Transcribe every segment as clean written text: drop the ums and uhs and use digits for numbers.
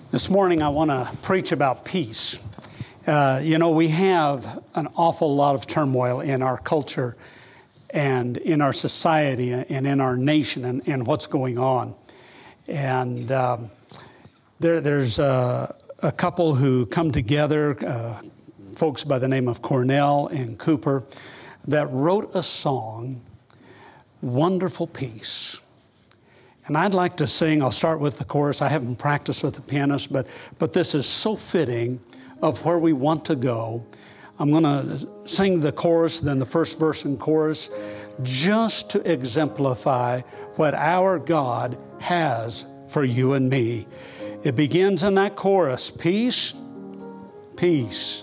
This morning I want to preach about peace. We have an awful lot of turmoil in our culture and in our society and in our nation and what's going on. And there's a couple who come together, folks by the name of Cornell and Cooper, that wrote a song, Wonderful Peace. And I'd like to sing, I'll start with the chorus. I haven't practiced with the pianist, but this is so fitting of where we want to go. I'm going to sing the chorus, then the first verse and chorus, just to exemplify what our God has for you and me. It begins in that chorus, peace, peace.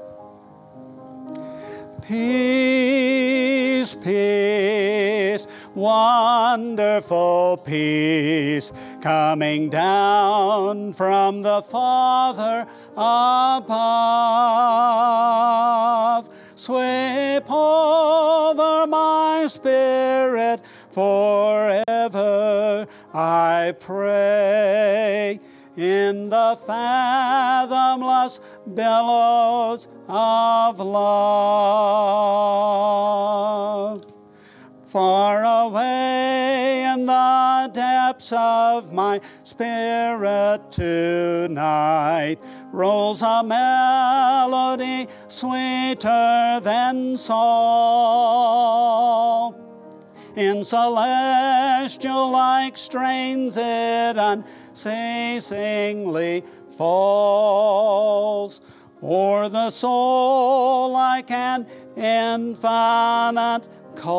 Peace, peace, wonderful peace, coming down from the Father above. Sweep over my spirit forever, I pray, in the fathomless billows of love. Far away in the depths of my spirit tonight rolls a melody sweeter than song. In celestial-like strains it unceasingly falls o'er the soul like an infinite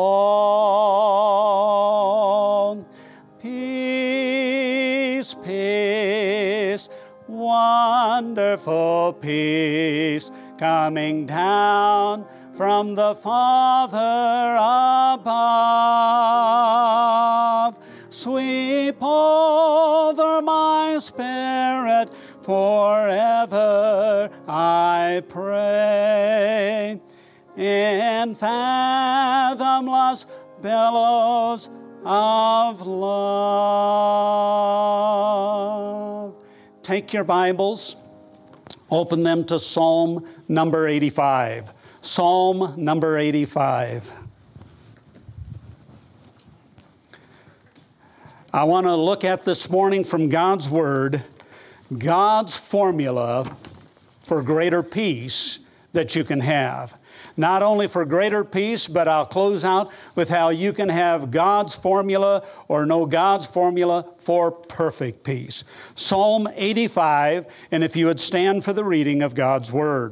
call. Peace, peace, wonderful peace, coming down from the Father above. Sweep over my spirit forever, I pray, in fathomless billows of love. Take your Bibles, open them to Psalm number 85. Psalm number 85. I want to look at this morning from God's Word, God's formula for greater peace that you can have. Not only for greater peace, but I'll close out with how you can have God's formula or know God's formula for perfect peace. Psalm 85, and if you would stand for the reading of God's Word.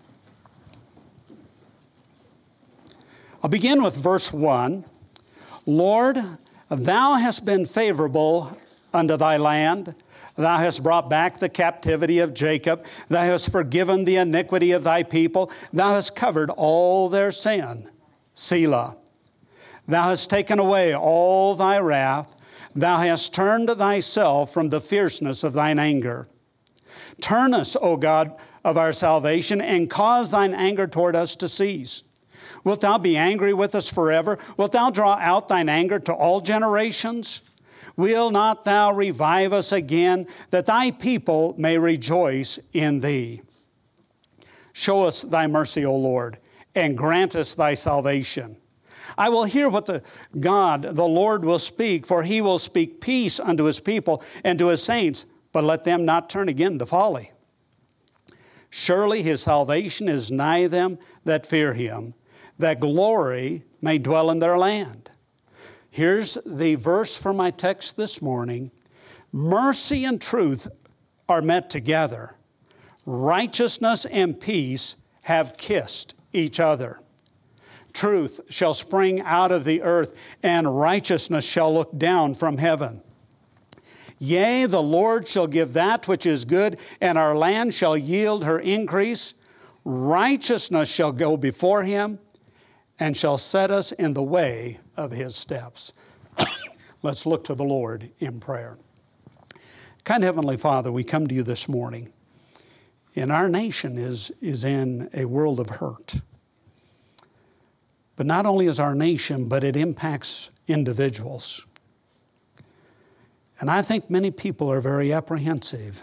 I'll begin with verse 1. Lord, Thou hast been favorable unto Thy land. Thou hast brought back the captivity of Jacob. Thou hast forgiven the iniquity of Thy people. Thou hast covered all their sin. Selah. Thou hast taken away all Thy wrath. Thou hast turned Thyself from the fierceness of Thine anger. Turn us, O God of our salvation, and cause Thine anger toward us to cease. Wilt Thou be angry with us forever? Wilt Thou draw out Thine anger to all generations? Will not Thou revive us again, that Thy people may rejoice in Thee? Show us Thy mercy, O Lord, and grant us Thy salvation. I will hear what the Lord will speak, for He will speak peace unto His people and to His saints, but let them not turn again to folly. Surely His salvation is nigh them that fear Him, that glory may dwell in their land. Here's the verse for my text this morning. Mercy and truth are met together. Righteousness and peace have kissed each other. Truth shall spring out of the earth, and righteousness shall look down from heaven. Yea, the Lord shall give that which is good, and our land shall yield her increase. Righteousness shall go before Him, and shall set us in the way of His steps. Let's look to the Lord in prayer. Kind Heavenly Father, we come to You this morning, and our nation is in a world of hurt. But not only is our nation, but it impacts individuals. And I think many people are very apprehensive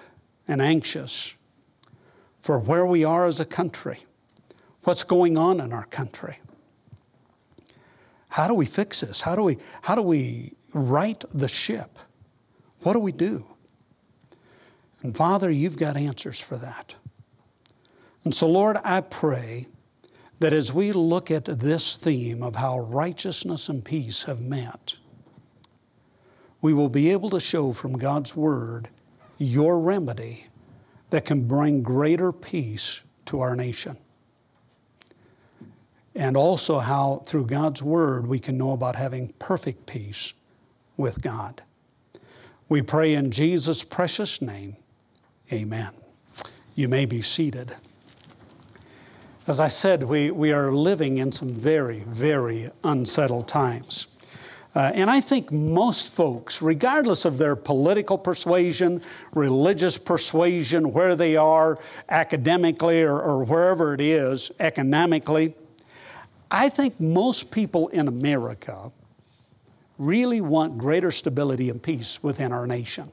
and anxious for where we are as a country, what's going on in our country. How do we fix this? How do we right the ship? What do we do? And Father, you've got answers for that. And so, Lord, I pray that as we look at this theme of how righteousness and peace have met, we will be able to show from God's Word your remedy that can bring greater peace to our nation. And also how through God's Word we can know about having perfect peace with God. We pray in Jesus' precious name, amen. You may be seated. As I said, we are living in some very, very unsettled times. And I think most folks, regardless of their political persuasion, religious persuasion, where they are academically or wherever it is economically, I think most people in America really want greater stability and peace within our nation.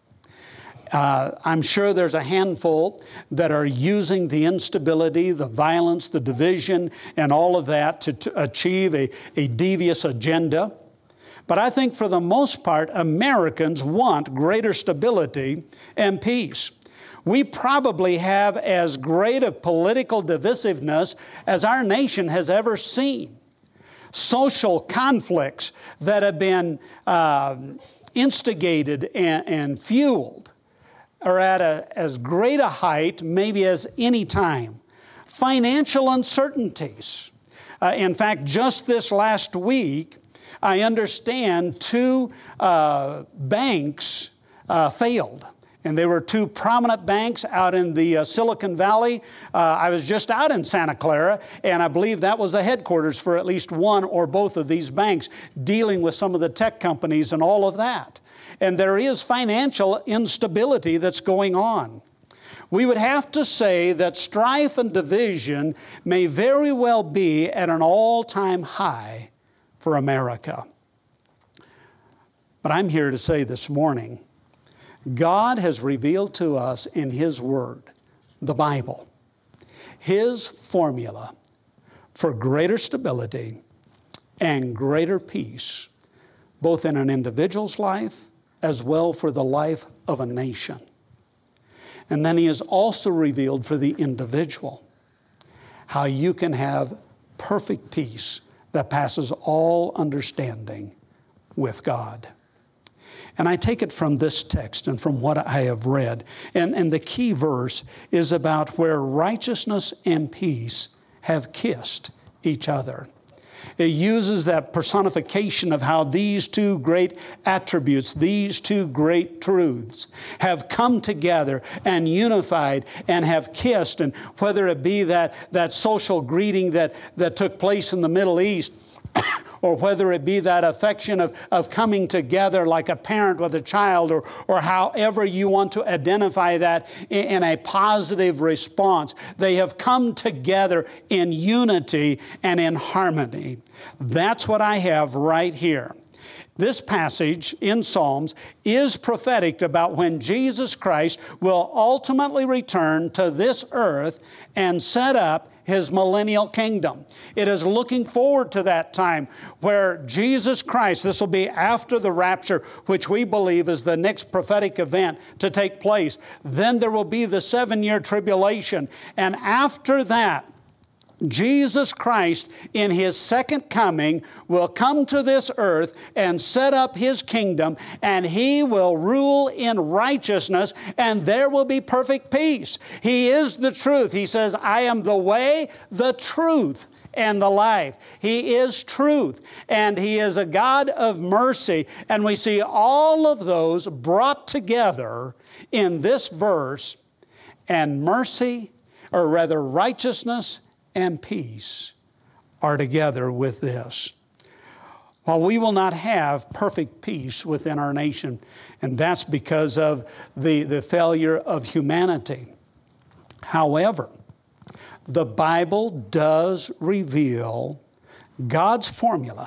I'm sure there's a handful that are using the instability, the violence, the division, and all of that to achieve a devious agenda. But I think for the most part, Americans want greater stability and peace. We probably have as great a political divisiveness as our nation has ever seen. Social conflicts that have been instigated and fueled are at as great a height maybe as any time. Financial uncertainties. In fact, just this last week, I understand 2 banks failed. And they were 2 prominent banks out in the Silicon Valley. I was just out in Santa Clara, and I believe that was the headquarters for at least one or both of these banks, dealing with some of the tech companies and all of that. And there is financial instability that's going on. We would have to say that strife and division may very well be at an all-time high for America. But I'm here to say this morning, God has revealed to us in His Word, the Bible, His formula for greater stability and greater peace, both in an individual's life as well for the life of a nation. And then He has also revealed for the individual how you can have perfect peace that passes all understanding with God. And I take it from this text and from what I have read. And the key verse is about where righteousness and peace have kissed each other. It uses that personification of how these 2 great attributes, these 2 great truths have come together and unified and have kissed. And whether it be that social greeting that took place in the Middle East, or whether it be that affection of coming together like a parent with a child, or however you want to identify that in a positive response. They have come together in unity and in harmony. That's what I have right here. This passage in Psalms is prophetic about when Jesus Christ will ultimately return to this earth and set up His millennial kingdom. It is looking forward to that time where Jesus Christ, this will be after the rapture, which we believe is the next prophetic event to take place. Then there will be the 7-year tribulation. And after that, Jesus Christ in His second coming will come to this earth and set up His kingdom, and He will rule in righteousness, and there will be perfect peace. He is the truth. He says, I am the way, the truth, and the life. He is truth, and He is a God of mercy. And we see all of those brought together in this verse, and mercy, or rather righteousness and peace are together with this. While we will not have perfect peace within our nation, and that's because of the failure of humanity. However, the Bible does reveal God's formula,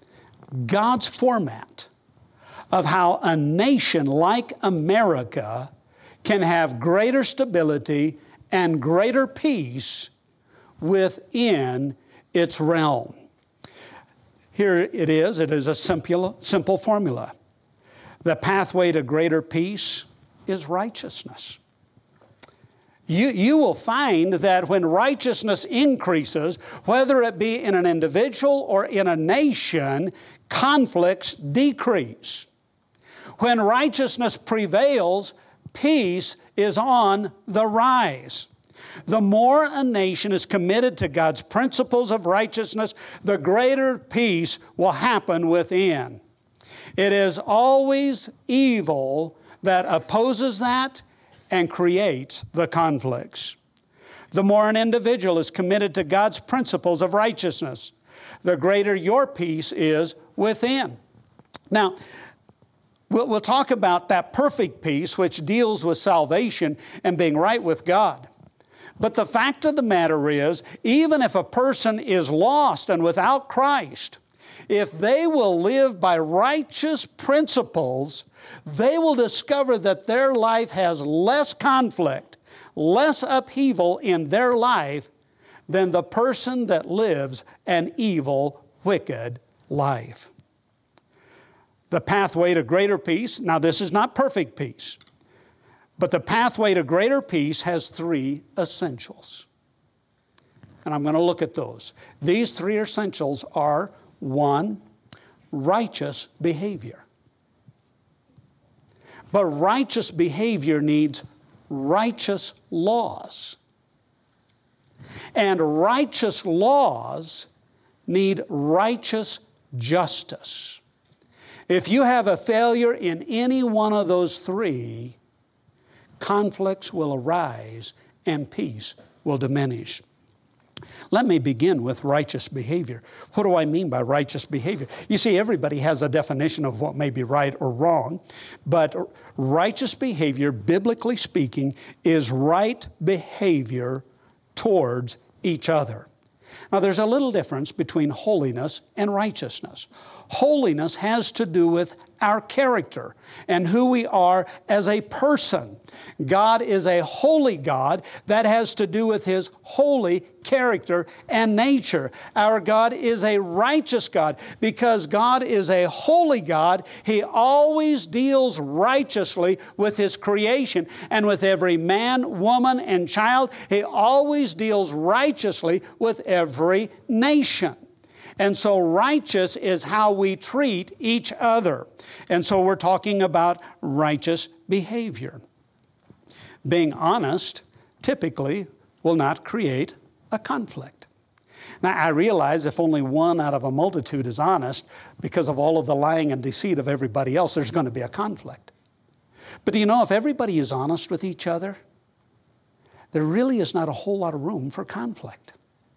God's format of how a nation like America can have greater stability and greater peace within its realm. Here it is a simple formula. The pathway to greater peace is righteousness. You will find that when righteousness increases, whether it be in an individual or in a nation, conflicts decrease. When righteousness prevails, peace is on the rise. The more a nation is committed to God's principles of righteousness, the greater peace will happen within. It is always evil that opposes that and creates the conflicts. The more an individual is committed to God's principles of righteousness, the greater your peace is within. Now, we'll talk about that perfect peace which deals with salvation and being right with God. But the fact of the matter is, even if a person is lost and without Christ, if they will live by righteous principles, they will discover that their life has less conflict, less upheaval in their life than the person that lives an evil, wicked life. The pathway to greater peace, now this is not perfect peace, but the pathway to greater peace has 3 essentials. And I'm going to look at those. These 3 essentials are, 1, righteous behavior. But righteous behavior needs righteous laws. And righteous laws need righteous justice. If you have a failure in any one of those 3, conflicts will arise and peace will diminish. Let me begin with righteous behavior. What do I mean by righteous behavior? You see, everybody has a definition of what may be right or wrong, but righteous behavior, biblically speaking, is right behavior towards each other. Now, there's a little difference between holiness and righteousness. Holiness has to do with our character and who we are as a person. God is a holy God. That has to do with His holy character and nature. Our God is a righteous God. Because God is a holy God, He always deals righteously with His creation. And with every man, woman, and child, He always deals righteously with every nation. And so righteous is how we treat each other. And so we're talking about righteous behavior. Being honest typically will not create a conflict. Now, I realize if only one out of a multitude is honest, because of all of the lying and deceit of everybody else, there's going to be a conflict. But do you know, if everybody is honest with each other, there really is not a whole lot of room for conflict.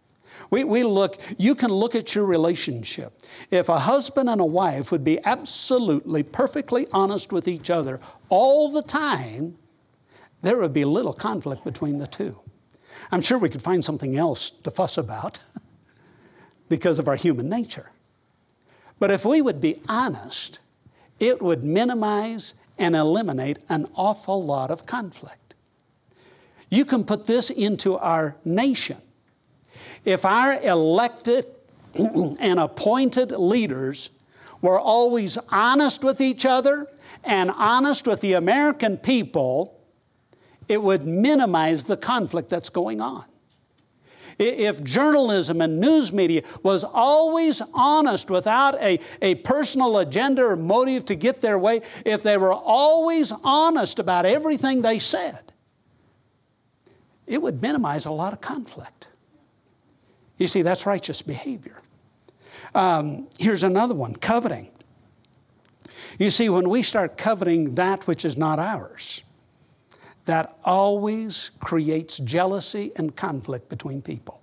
You can look at your relationship. If a husband and a wife would be absolutely, perfectly honest with each other all the time, there would be little conflict between the two. I'm sure we could find something else to fuss about because of our human nature. But if we would be honest, it would minimize and eliminate an awful lot of conflict. You can put this into our nation. If our elected and appointed leaders were always honest with each other and honest with the American people, it would minimize the conflict that's going on. If journalism and news media was always honest without a personal agenda or motive to get their way, if they were always honest about everything they said, it would minimize a lot of conflict. You see, that's righteous behavior. Here's another one, coveting. You see, when we start coveting that which is not ours, that always creates jealousy and conflict between people.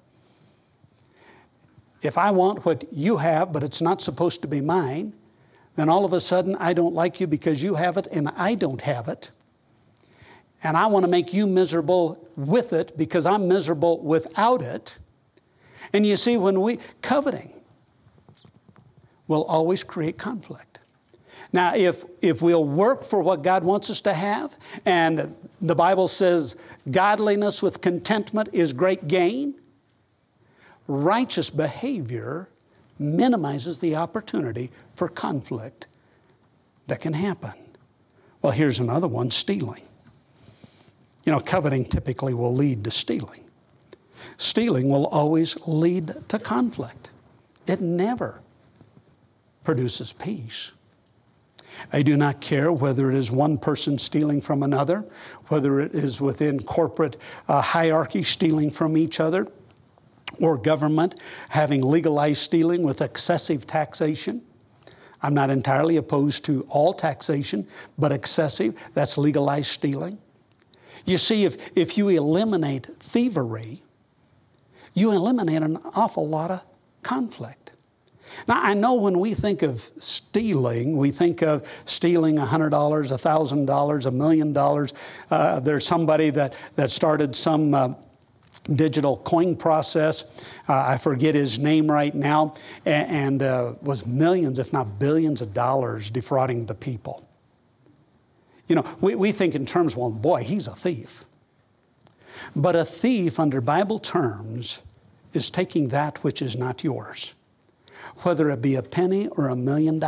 If I want what you have, but it's not supposed to be mine, then all of a sudden I don't like you because you have it and I don't have it. And I want to make you miserable with it because I'm miserable without it. And you see, coveting will always create conflict. Now, if we'll work for what God wants us to have, and the Bible says godliness with contentment is great gain, righteous behavior minimizes the opportunity for conflict that can happen. Well, here's another one, stealing. You know, coveting typically will lead to stealing. Stealing will always lead to conflict. It never produces peace. I do not care whether it is one person stealing from another, whether it is within corporate hierarchy stealing from each other, or government having legalized stealing with excessive taxation. I'm not entirely opposed to all taxation, but excessive, that's legalized stealing. You see, if you eliminate thievery, you eliminate an awful lot of conflict. Now, I know when we think of stealing, we think of stealing $100, $1,000, $1 million. There's somebody that started some digital coin process. I forget his name right now, and was millions, if not billions of dollars defrauding the people. You know, we think in terms, well, boy, he's a thief. But a thief under Bible terms is taking that which is not yours, whether it be a penny or $1 million.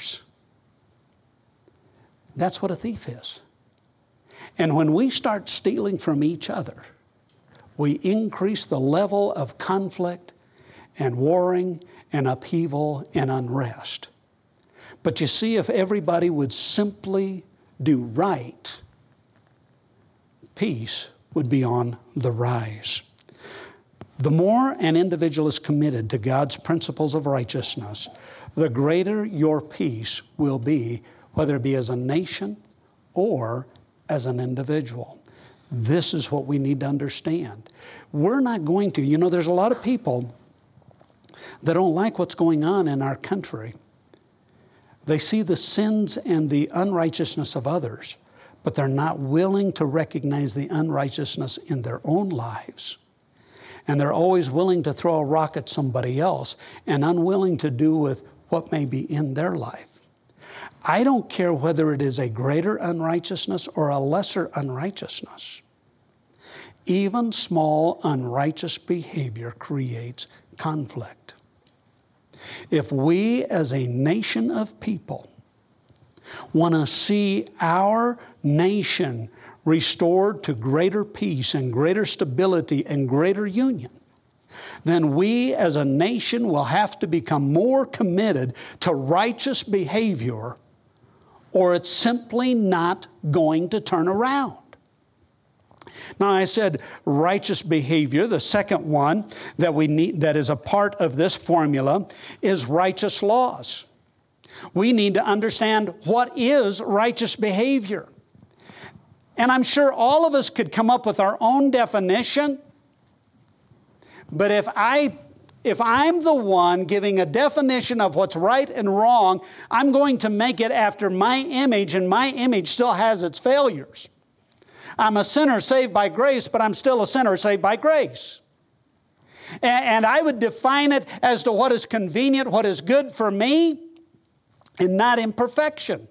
That's what a thief is. And when we start stealing from each other, we increase the level of conflict and warring and upheaval and unrest. But you see, if everybody would simply do right, peace would be on the rise. The more an individual is committed to God's principles of righteousness, the greater your peace will be, whether it be as a nation or as an individual. This is what we need to understand. We're not going to, you know, there's a lot of people that don't like what's going on in our country. They see the sins and the unrighteousness of others, but they're not willing to recognize the unrighteousness in their own lives. And they're always willing to throw a rock at somebody else and unwilling to do with what may be in their life. I don't care whether it is a greater unrighteousness or a lesser unrighteousness. Even small unrighteous behavior creates conflict. If we as a nation of people want to see our nation restored to greater peace and greater stability and greater union, then we as a nation will have to become more committed to righteous behavior, or it's simply not going to turn around. Now, I said righteous behavior. The second one that we need, that is a part of this formula, is righteous laws. We need to understand what is righteous behavior. And I'm sure all of us could come up with our own definition. But if I'm the one giving a definition of what's right and wrong, I'm going to make it after my image, and my image still has its failures. I'm a sinner saved by grace, but I'm still a sinner saved by grace. And I would define it as to what is convenient, what is good for me, and not imperfection.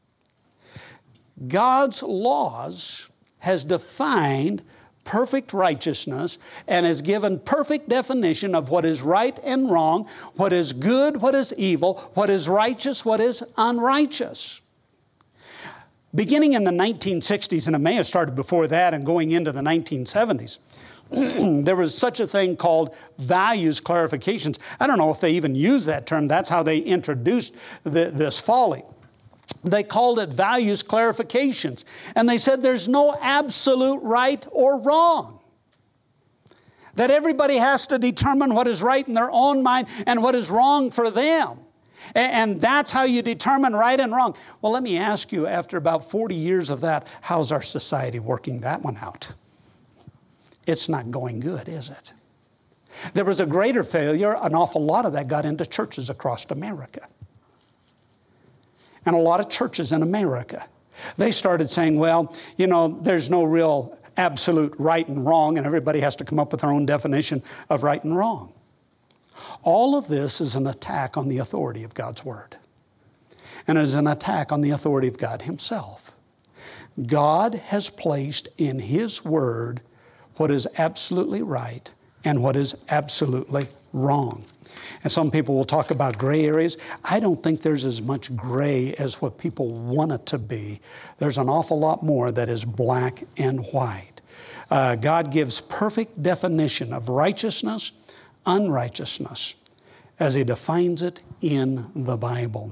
God's laws has defined perfect righteousness and has given perfect definition of what is right and wrong, what is good, what is evil, what is righteous, what is unrighteous. Beginning in the 1960s, and it may have started before that and going into the 1970s, there was such a thing called values clarifications. I don't know if they even use that term. That's how they introduced this folly. They called it values clarifications. And they said there's no absolute right or wrong. That everybody has to determine what is right in their own mind and what is wrong for them. And that's how you determine right and wrong. Well, let me ask you, after about 40 years of that, how's our society working that one out? It's not going good, is it? There was a greater failure. An awful lot of that got into churches across America. And a lot of churches in America, they started saying, well, you know, there's no real absolute right and wrong, and everybody has to come up with their own definition of right and wrong. All of this is an attack on the authority of God's Word. and it is an attack on the authority of God Himself. God has placed in His Word what is absolutely right and what is absolutely wrong. And some people will talk about gray areas. I don't think there's as much gray as what people want it to be. There's an awful lot more that is black and white. God gives perfect definition of righteousness, unrighteousness, as He defines it in the Bible.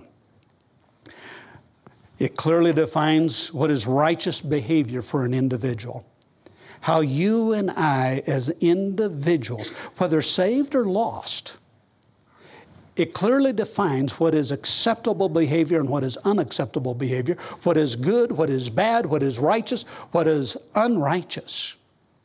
It clearly defines what is righteous behavior for an individual. How you and I as individuals, whether saved or lost, it clearly defines what is acceptable behavior and what is unacceptable behavior, what is good, what is bad, what is righteous, what is unrighteous.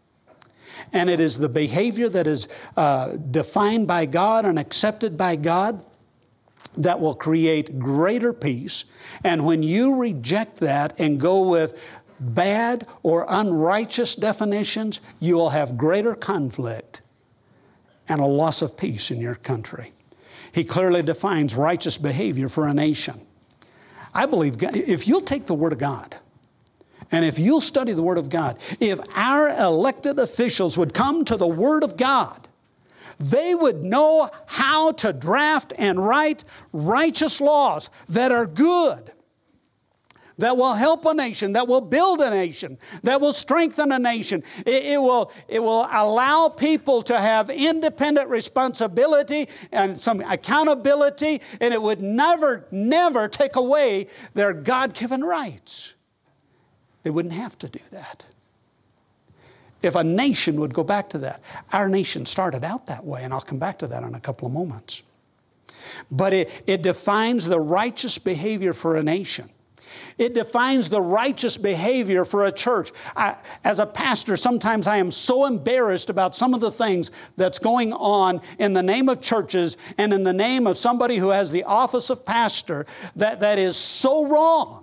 And it is the behavior that is defined by God and accepted by God that will create greater peace. And when you reject that and go with bad or unrighteous definitions, you will have greater conflict and a loss of peace in your country. He clearly defines righteous behavior for a nation. I believe if you'll take the Word of God, and if you'll study the Word of God, if our elected officials would come to the Word of God, they would know how to draft and write righteous laws that are good, that will help a nation, that will build a nation, that will strengthen a nation. It will allow people to have independent responsibility and some accountability, and it would never take away their God-given rights. They wouldn't have to do that. If a nation would go back to that. Our nation started out that way, and I'll come back to that in a couple of moments. But it defines the righteous behavior for a nation. It defines the righteous behavior for a church. As a pastor, sometimes I am so embarrassed about some of the things that's going on in the name of churches and in the name of somebody who has the office of pastor that is so wrong.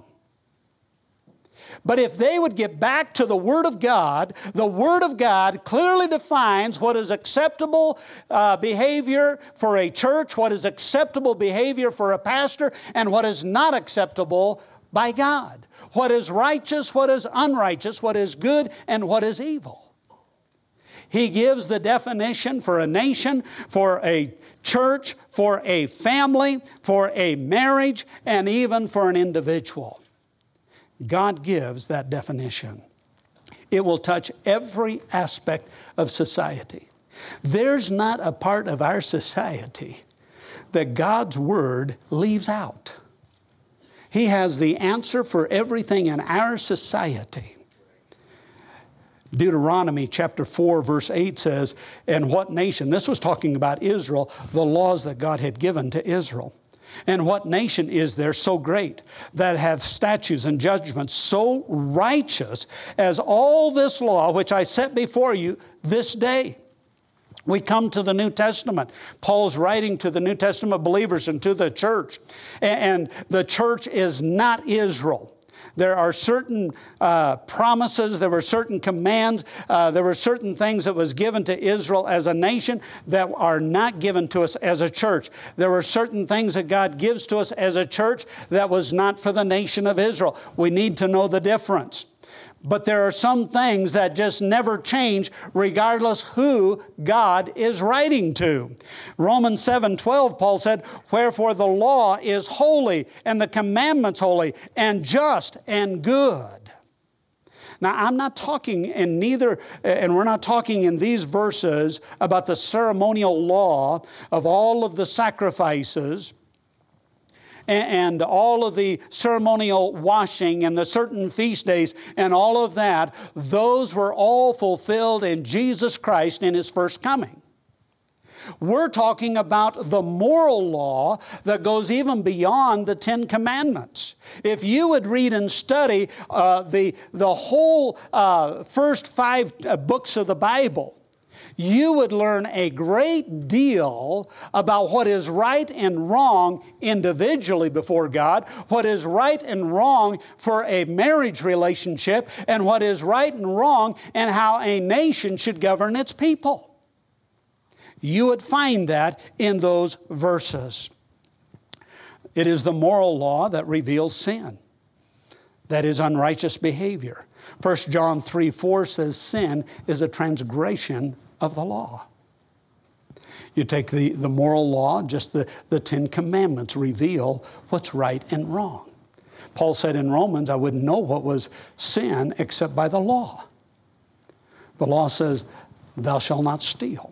But if they would get back to the Word of God clearly defines what is acceptable behavior for a church, what is acceptable behavior for a pastor, and what is not acceptable by God. What is righteous, what is unrighteous, what is good, and what is evil. He gives the definition for a nation, for a church, for a family, for a marriage, and even for an individual. God gives that definition. It will touch every aspect of society. There's not a part of our society that God's Word leaves out. He has the answer for everything in our society. Deuteronomy chapter 4 verse 8 says, "And what nation," this was talking about Israel, the laws that God had given to Israel. "And what nation is there so great that hath statutes and judgments so righteous as all this law which I set before you this day?" We come to the New Testament. Paul's writing to the New Testament believers and to the church. And the church is not Israel. There are certain promises, there were certain commands, there were certain things that was given to Israel as a nation that are not given to us as a church. There were certain things that God gives to us as a church that was not for the nation of Israel. We need to know the difference. But there are some things that just never change regardless who God is writing to. Romans 7:12, Paul said, "Wherefore the law is holy, and the commandments holy, and just and good." Now, I'm not talking we're not talking in these verses about the ceremonial law of all of the sacrifices and all of the ceremonial washing and the certain feast days and all of that. Those were all fulfilled in Jesus Christ in His first coming. We're talking about the moral law that goes even beyond the Ten Commandments. If you would read and study the whole first 5 books of the Bible, you would learn a great deal about what is right and wrong individually before God, what is right and wrong for a marriage relationship, and what is right and wrong and how a nation should govern its people. You would find that in those verses. It is the moral law that reveals sin. That is unrighteous behavior. 1 John 3:4 says sin is a transgression of the law. You take the moral law, just the Ten Commandments reveal what's right and wrong. Paul said in Romans, I wouldn't know what was sin except by the law. The law says, thou shalt not steal.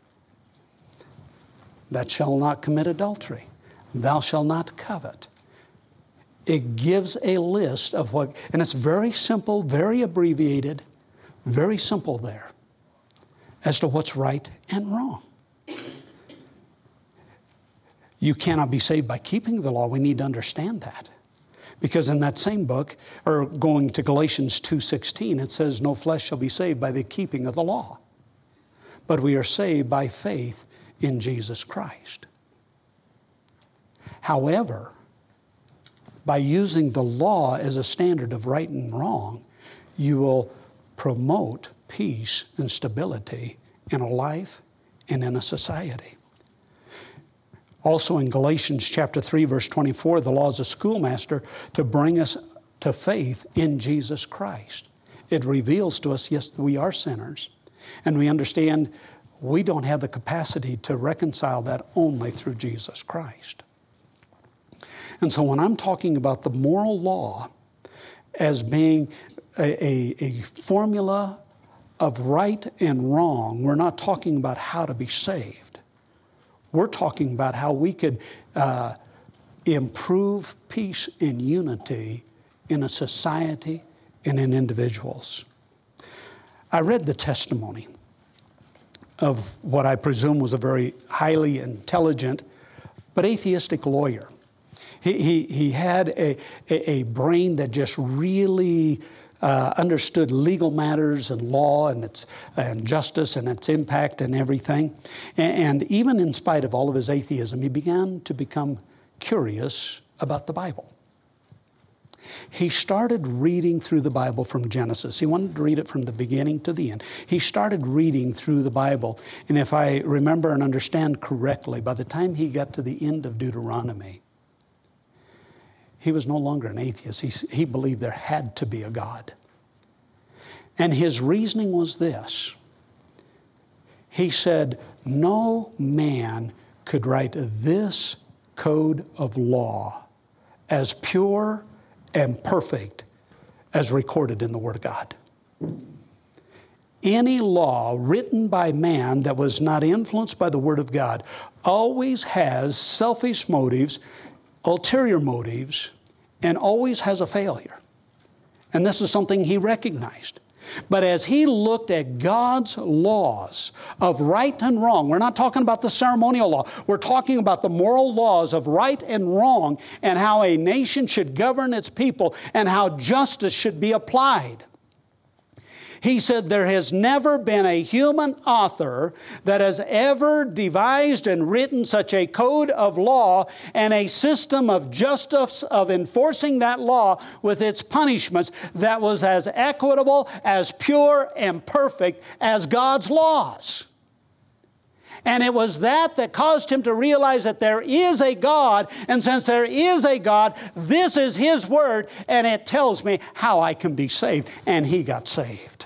Thou shalt not commit adultery. Thou shalt not covet. It gives a list of what, and it's very simple, very abbreviated, very simple there, as to what's right and wrong. You cannot be saved by keeping the law. We need to understand that. Because in that same book, or going to Galatians 2:16, it says, no flesh shall be saved by the keeping of the law. But we are saved by faith in Jesus Christ. However, by using the law as a standard of right and wrong, you will promote peace and stability in a life and in a society. Also in Galatians chapter 3, verse 24, the law is a schoolmaster to bring us to faith in Jesus Christ. It reveals to us, yes, we are sinners. And we understand we don't have the capacity to reconcile that only through Jesus Christ. And so when I'm talking about the moral law as being a formula of right and wrong, we're not talking about how to be saved. We're talking about how we could improve peace and unity in a society and in individuals. I read the testimony of what I presume was a very highly intelligent but atheistic lawyer. He had a brain that just really understood legal matters and law and justice and its impact and everything. And even in spite of all of his atheism, he began to become curious about the Bible. He started reading through the Bible from Genesis. He wanted to read it from the beginning to the end. He started reading through the Bible. And if I remember and understand correctly, by the time he got to the end of Deuteronomy, he was no longer an atheist. He believed there had to be a God. And his reasoning was this. He said, no man could write this code of law as pure and perfect as recorded in the Word of God. Any law written by man that was not influenced by the Word of God always has selfish motives, ulterior motives, and always has a failure. And this is something he recognized. But as he looked at God's laws of right and wrong, we're not talking about the ceremonial law. We're talking about the moral laws of right and wrong and how a nation should govern its people and how justice should be applied. He said there has never been a human author that has ever devised and written such a code of law and a system of justice of enforcing that law with its punishments that was as equitable, as pure, and perfect as God's laws. And it was that caused him to realize that there is a God, and since there is a God, this is His Word, and it tells me how I can be saved. And he got saved.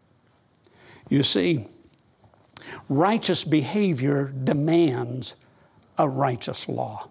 You see, righteous behavior demands a righteous law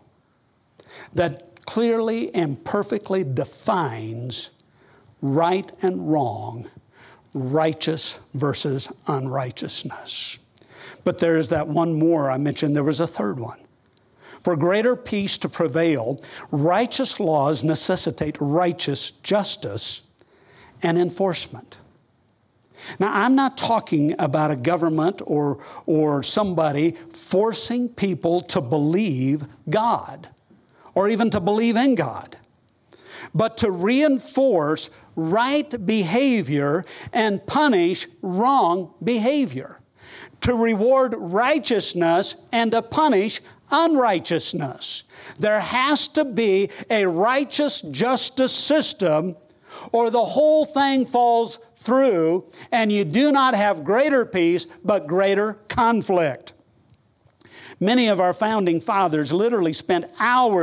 that clearly and perfectly defines right and wrong, righteous versus unrighteousness. But there is that one more I mentioned. There was a third one. For greater peace to prevail, righteous laws necessitate righteous justice and enforcement. Now, I'm not talking about a government or somebody forcing people to believe God or even to believe in God, but to reinforce right behavior and punish wrong behavior, to reward righteousness and to punish unrighteousness. There has to be a righteous justice system or the whole thing falls through and you do not have greater peace but greater conflict. Many of our founding fathers literally spent hours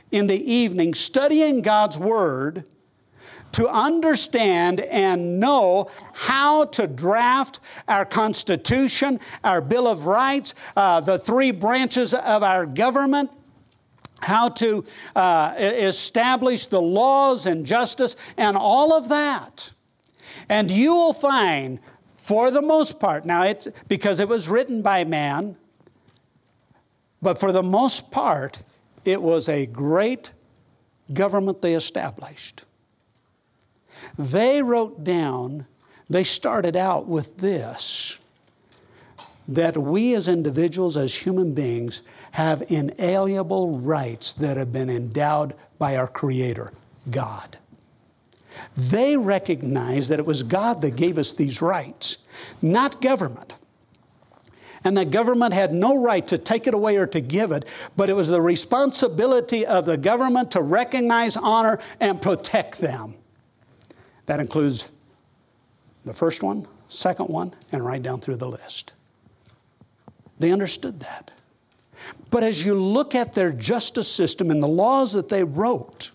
in the evening studying God's Word to understand and know how to draft our Constitution, our Bill of Rights, the three branches of our government, how to establish the laws and justice and all of that. And you will find, for the most part, now it's because it was written by man, but for the most part, it was a great government they established. They wrote down, they started out with this, that we as individuals, as human beings, have inalienable rights that have been endowed by our Creator, God. They recognized that it was God that gave us these rights, not government. And that government had no right to take it away or to give it, but it was the responsibility of the government to recognize, honor, and protect them. That includes the first one, second one, and right down through the list. They understood that. But as you look at their justice system and the laws that they wrote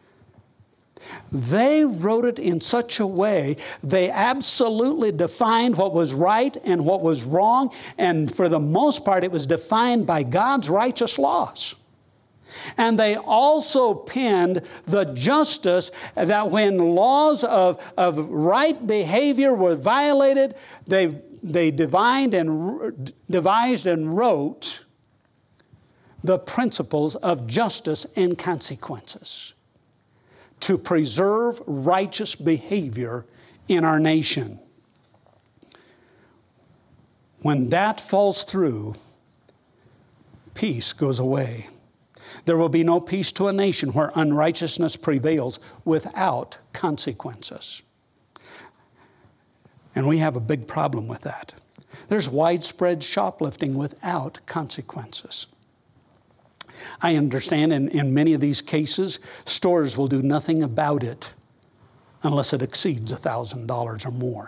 it in such a way, they absolutely defined what was right and what was wrong, and for the most part, it was defined by God's righteous laws. And they also pinned the justice that when laws of right behavior were violated, they devised and wrote the principles of justice and consequences to preserve righteous behavior in our nation. When that falls through, peace goes away. There will be no peace to a nation where unrighteousness prevails without consequences. And we have a big problem with that. There's widespread shoplifting without consequences. I understand in many of these cases, stores will do nothing about it unless it exceeds $1,000 or more.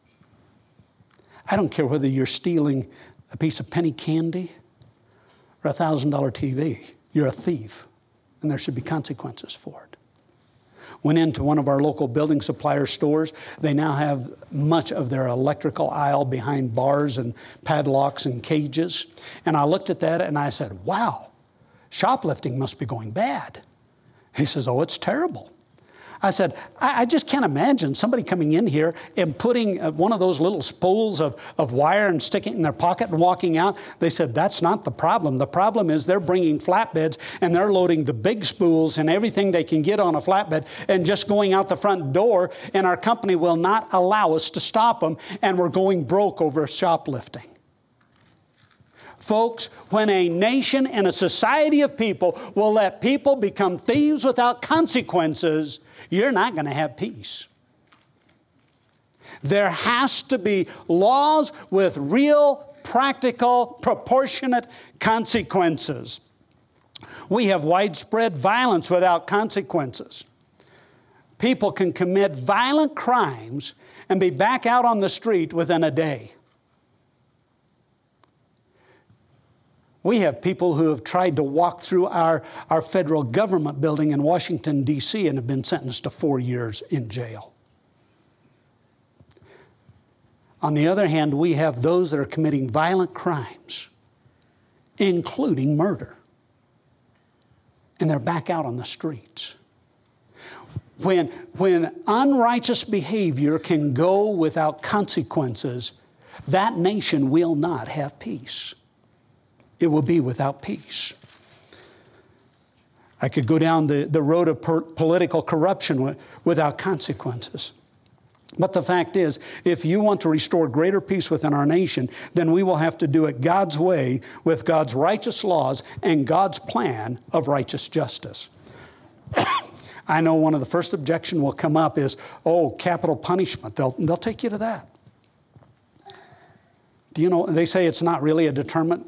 I don't care whether you're stealing a piece of penny candy or a $1,000 TV. You're a thief, and there should be consequences for it. Went into one of our local building supplier stores. They now have much of their electrical aisle behind bars and padlocks and cages. And I looked at that and I said, wow, shoplifting must be going bad. He says, oh, it's terrible. I said, I just can't imagine somebody coming in here and putting one of those little spools of wire and sticking it in their pocket and walking out. They said, that's not the problem. The problem is they're bringing flatbeds and they're loading the big spools and everything they can get on a flatbed and just going out the front door, and our company will not allow us to stop them, and we're going broke over shoplifting. Folks, when a nation and a society of people will let people become thieves without consequences, you're not going to have peace. There has to be laws with real, practical, proportionate consequences. We have widespread violence without consequences. People can commit violent crimes and be back out on the street within a day. We have people who have tried to walk through our federal government building in Washington, D.C. and have been sentenced to 4 years in jail. On the other hand, we have those that are committing violent crimes, including murder. And they're back out on the streets. When unrighteous behavior can go without consequences, that nation will not have peace. It will be without peace. I could go down the road of political corruption without consequences. But the fact is, if you want to restore greater peace within our nation, then we will have to do it God's way with God's righteous laws and God's plan of righteous justice. I know one of the first objections will come up is, capital punishment. They'll take you to that. Do you know, they say it's not really a deterrent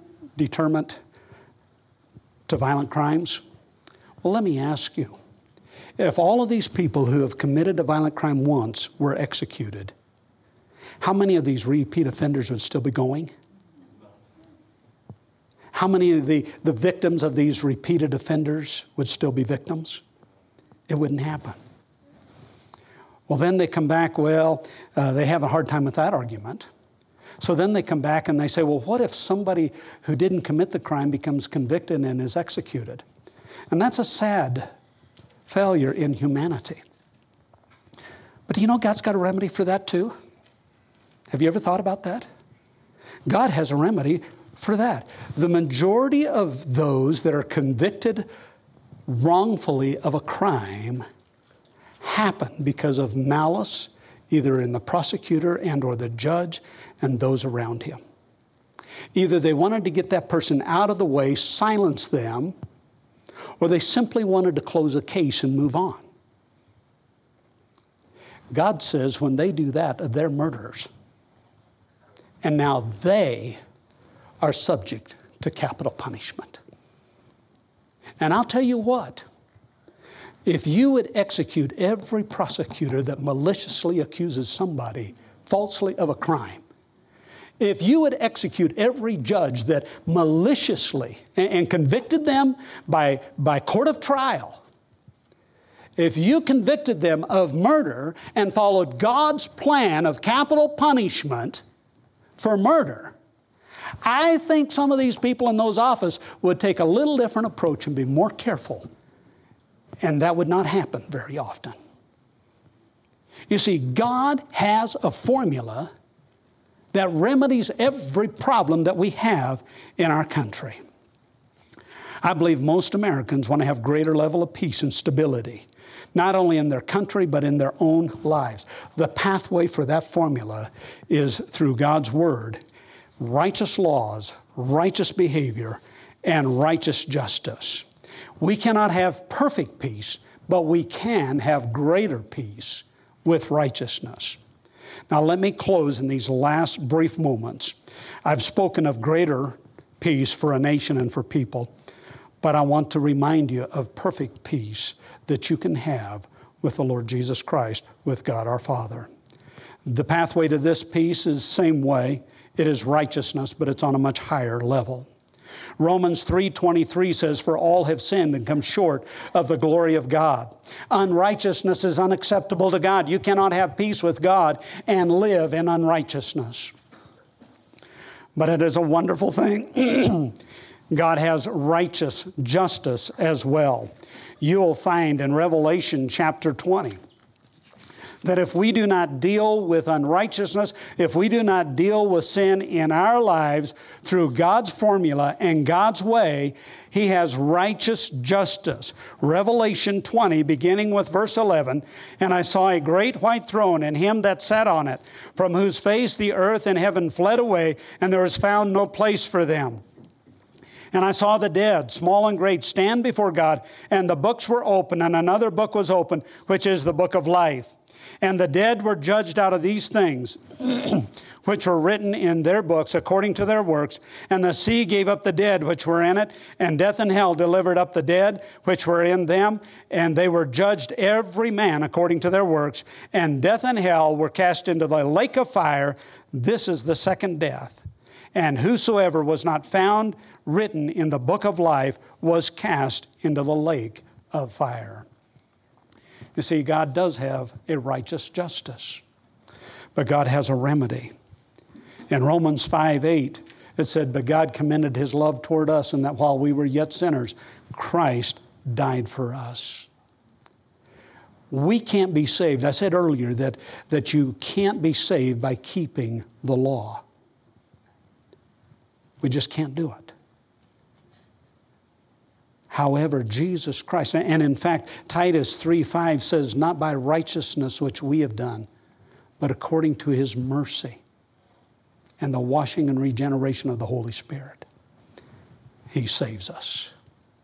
to violent crimes? Well, let me ask you, if all of these people who have committed a violent crime once were executed, how many of these repeat offenders would still be going? how many of the victims of these repeated offenders would still be victims? It wouldn't happen. Well, then they come back, they have a hard time with that argument. So then they come back and they say, well, what if somebody who didn't commit the crime becomes convicted and is executed? And that's a sad failure in humanity. But do you know God's got a remedy for that too? Have you ever thought about that? God has a remedy for that. The majority of those that are convicted wrongfully of a crime happen because of malice, either in the prosecutor and or the judge and those around him. Either they wanted to get that person out of the way, silence them, or they simply wanted to close a case and move on. God says when they do that, they're murderers. And now they are subject to capital punishment. And I'll tell you what, if you would execute every prosecutor that maliciously accuses somebody falsely of a crime, if you would execute every judge that maliciously and convicted them by court of trial, if you convicted them of murder and followed God's plan of capital punishment for murder, I think some of these people in those offices would take a little different approach and be more careful. And that would not happen very often. You see, God has a formula that remedies every problem that we have in our country. I believe most Americans want to have greater level of peace and stability, not only in their country, but in their own lives. The pathway for that formula is through God's Word, righteous laws, righteous behavior, and righteous justice. We cannot have perfect peace, but we can have greater peace with righteousness. Now let me close in these last brief moments. I've spoken of greater peace for a nation and for people, but I want to remind you of perfect peace that you can have with the Lord Jesus Christ, with God our Father. The pathway to this peace is the same way. It is righteousness, but it's on a much higher level. Romans 3:23 says, for all have sinned and come short of the glory of God. Unrighteousness is unacceptable to God. You cannot have peace with God and live in unrighteousness. But it is a wonderful thing. God has righteous justice as well. You will find in Revelation chapter 20 that if we do not deal with unrighteousness, if we do not deal with sin in our lives through God's formula and God's way, He has righteous justice. Revelation 20, beginning with verse 11, and I saw a great white throne and Him that sat on it, from whose face the earth and heaven fled away, and there was found no place for them. And I saw the dead, small and great, stand before God, and the books were open, and another book was opened, which is the book of life. And the dead were judged out of these things, which were written in their books according to their works. And the sea gave up the dead which were in it, and death and hell delivered up the dead which were in them. And they were judged every man according to their works. And death and hell were cast into the lake of fire. This is the second death. And whosoever was not found written in the book of life was cast into the lake of fire. You see, God does have a righteous justice, but God has a remedy. In Romans 5:8, it said, but God commended His love toward us, and that while we were yet sinners, Christ died for us. We can't be saved. I said earlier that you can't be saved by keeping the law. We just can't do it. However, Jesus Christ, and in fact, Titus 3:5 says, not by righteousness which we have done, but according to His mercy and the washing and regeneration of the Holy Spirit, He saves us.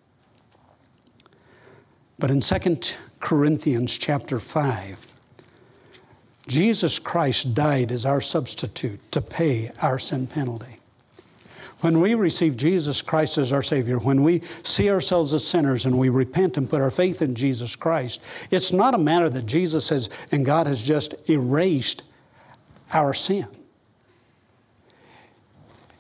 But in 2 Corinthians chapter 5, Jesus Christ died as our substitute to pay our sin penalty. When we receive Jesus Christ as our Savior, when we see ourselves as sinners and we repent and put our faith in Jesus Christ, it's not a matter that Jesus has and God has just erased our sin.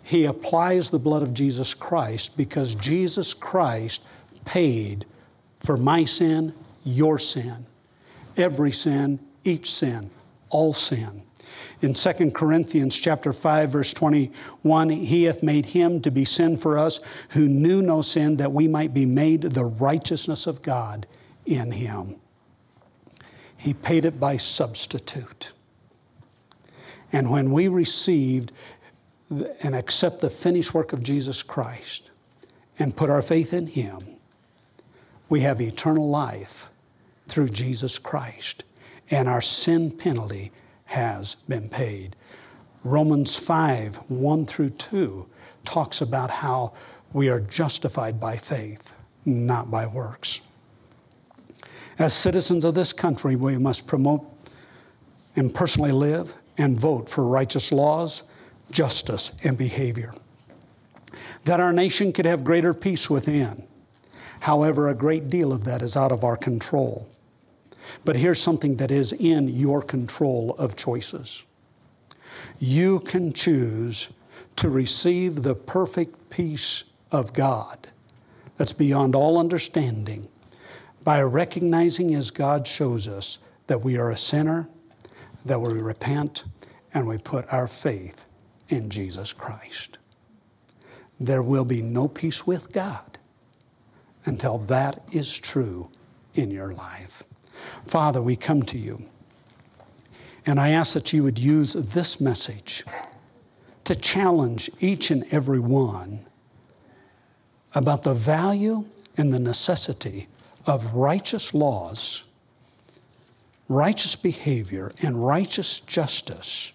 He applies the blood of Jesus Christ because Jesus Christ paid for my sin, your sin, every sin, each sin, all sin. In 2 Corinthians chapter 5, verse 21, He hath made Him to be sin for us who knew no sin, that we might be made the righteousness of God in Him. He paid it by substitute. And when we received and accept the finished work of Jesus Christ and put our faith in Him, we have eternal life through Jesus Christ, and our sin penalty has been paid. Romans 5, 1 through 2 talks about how we are justified by faith, not by works. As citizens of this country, we must promote and personally live and vote for righteous laws, justice, and behavior, that our nation could have greater peace within. However, a great deal of that is out of our control. But here's something that is in your control of choices. You can choose to receive the perfect peace of God that's beyond all understanding by recognizing, as God shows us, that we are a sinner, that we repent, and we put our faith in Jesus Christ. There will be no peace with God until that is true in your life. Father, we come to you, and I ask that you would use this message to challenge each and every one about the value and the necessity of righteous laws, righteous behavior, and righteous justice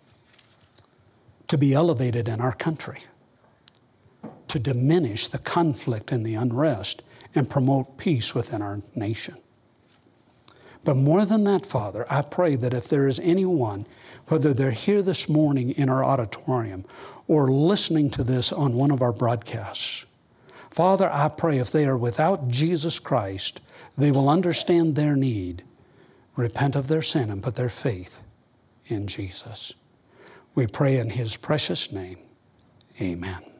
to be elevated in our country, to diminish the conflict and the unrest and promote peace within our nation. But more than that, Father, I pray that if there is anyone, whether they're here this morning in our auditorium or listening to this on one of our broadcasts, Father, I pray if they are without Jesus Christ, they will understand their need, repent of their sin, and put their faith in Jesus. We pray in His precious name. Amen.